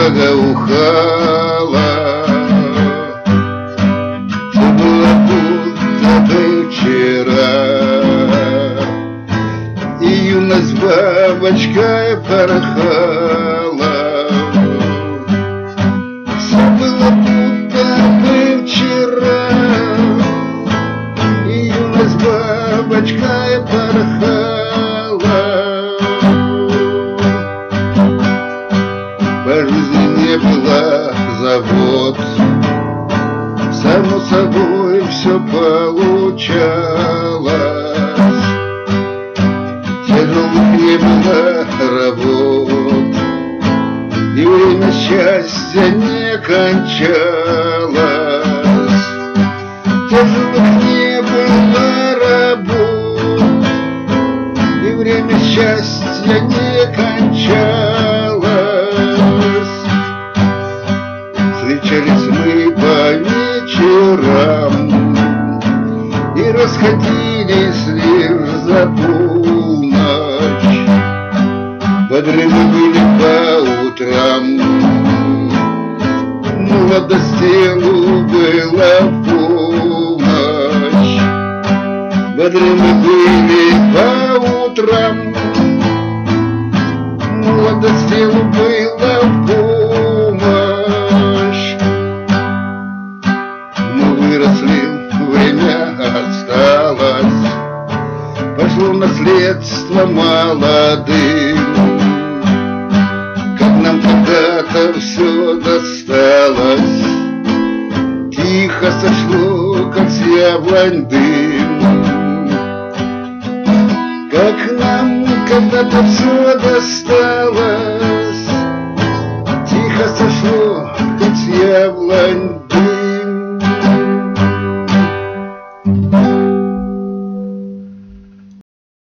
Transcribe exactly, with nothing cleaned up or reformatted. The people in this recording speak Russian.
благоухала. Все было будто бы вчера, и юность бабочкой порхала. Все было будто бы вчера, и юность бабочкой порхала. По жизни не было забот, само собой все получалось. Тяжелых не было работ, и время счастья не кончалось. Тяжелых не было работ, и время счастья не кончалось. Встречались мы по вечерам и расходились лишь за полночь. Бодры мы были по утрам, молодости была помощь. Бодры мы были по утрам, молодости была помощь. Мы выросли, время осталось, пошло наследство молодым. Как нам когда-то все досталось, тихо сошло, как с яблонь дым. Как нам когда-то все досталось, тихо сошло, как с яблонь